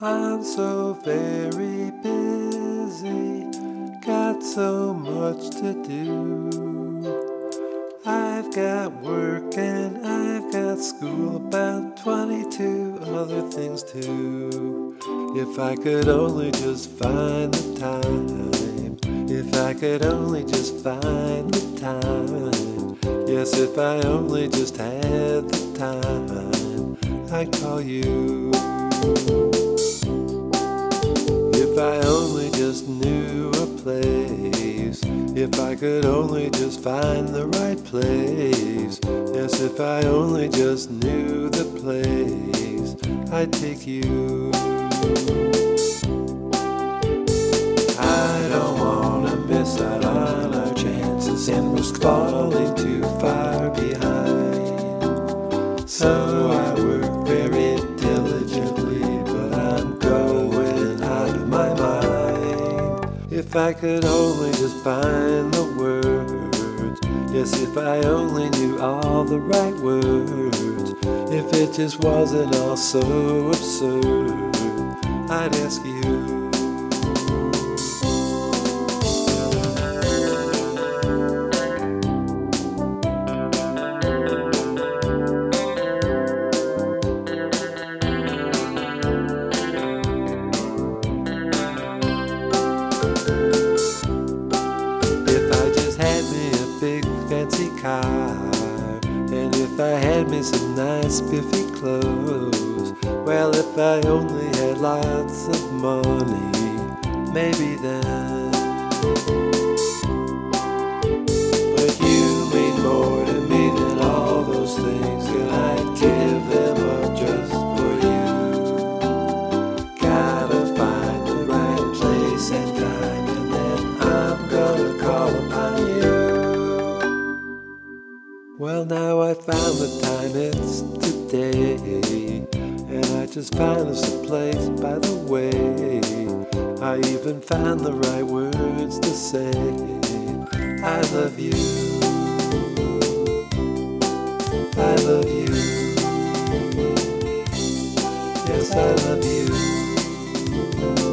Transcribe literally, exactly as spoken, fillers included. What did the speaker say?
I'm so very busy, got so much to do. I've got work and I've got school, about twenty-two other things too. If I could only just find the time, if I could only just find the time, yes, if I only just had the time, I'd call you. If I only just knew a place, if I could only just find the right place, yes, if I only just knew the place, I'd take you. I don't wanna miss out on our chances and risk falling too far behind. So I work very diligently, but I'm going out of my mind. If I could only just find the words, yes, if I only knew all the right words, if it just wasn't all so absurd, I'd ask you. Big fancy car, and if I had me some nice spiffy clothes, well, if I only had lots of money, maybe then. But you mean more to me than all those things, and I'd give them up just for you. Gotta find the right place and time, and then I'm gonna call upon you. Well, now I found the time, it's today, and I just found us a place by the way. I even found the right words to say, I love you, I love you, yes, I love you.